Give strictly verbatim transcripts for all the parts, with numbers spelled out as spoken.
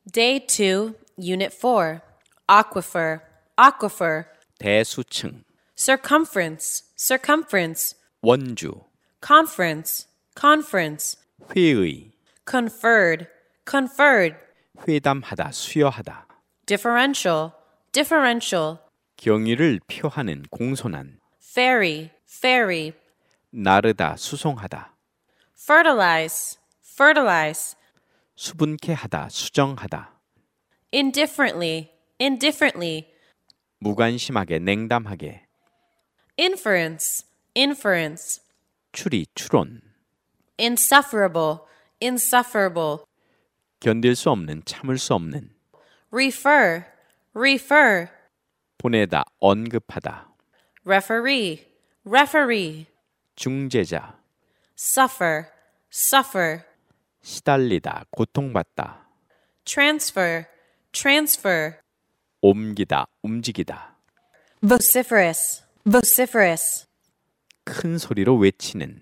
Day two, Unit four. Aquifer, aquifer. 대수층, Circumference, circumference. 원주, Conference, conference. 회의, Conferred, conferred. 회담하다, 수여하다. Differential, differential. 경의를 표하는 공손한. Ferry, ferry. 나르다, 수송하다. Fertilize, fertilize. 수분케 하다, 수정하다. Indifferently, indifferently. 무관심하게, 냉담하게. Inference, inference. 추리, 추론. Insufferable, insufferable. 견딜 수 없는, 참을 수 없는. Refer, refer. 보내다, 언급하다. Referee, referee. 중재자, Suffer, suffer. 시달리다, 고통받다. Transfer, transfer. 옮기다, 움직이다. Vociferous, vociferous. 큰 소리로 외치는.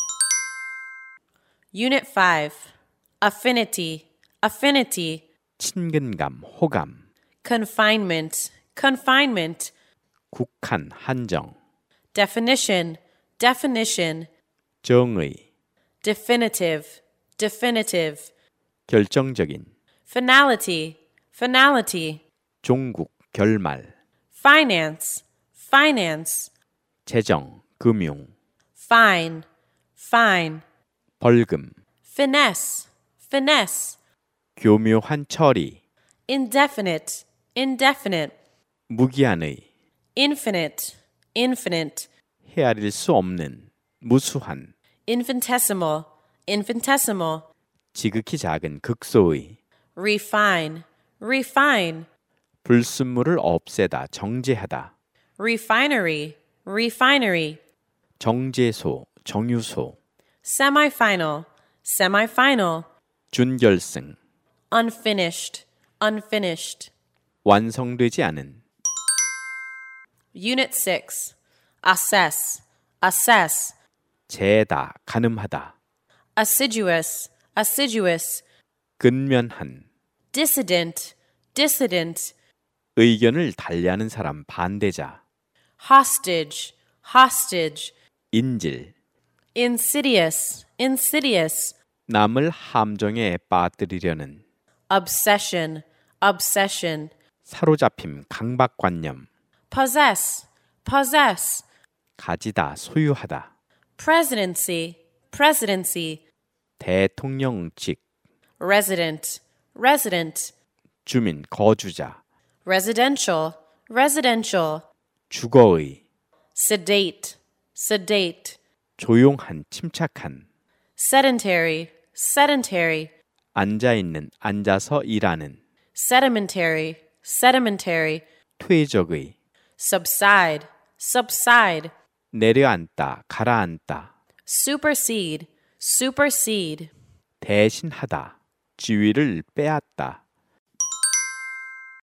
Unit five. Affinity, affinity. 친근감, 호감. Confinement, confinement. 국한, 한정. Definition, definition. 정의, Definitive, definitive. 결정적인. Finality, finality. 종국, 결말. Finance, finance. 재정, 금융. Fine, fine. 벌금. Finesse, finesse. 교묘한 처리. Indefinite, indefinite. 무기한의. Infinite, infinite. 헤아릴 수 없는. 무수한. Infinitesimal, infinitesimal. 지극히 작은, 극소의. Refine, refine. 불순물을 없애다, 정제하다. Refinery, refinery. 정제소, 정유소. Semifinal, semifinal. 준결승. Unfinished, unfinished. 완성되지 않은. Unit six. Assess, assess. 재다, 가늠하다. Assiduous, assiduous. 근면한. Dissident, dissident. 의견을 달리하는 사람, 반대자. Hostage, hostage. 인질. Insidious, insidious. 남을 함정에 빠뜨리려는. Obsession, obsession. 사로잡힘, 강박관념. Possess, possess. 가지다, 소유하다. Presidency, presidency. 대통령직. Resident, resident. 주민, 거주자. Residential, residential. 주거의. Sedate, sedate. 조용한, 침착한. Sedentary, sedentary. 앉아있는, 앉아서 일하는. Sedimentary, sedimentary. 퇴적의. Subside, subside. 내려앉다, 가라앉다. Supersede, supersede. 대신하다. 지위를 빼앗다.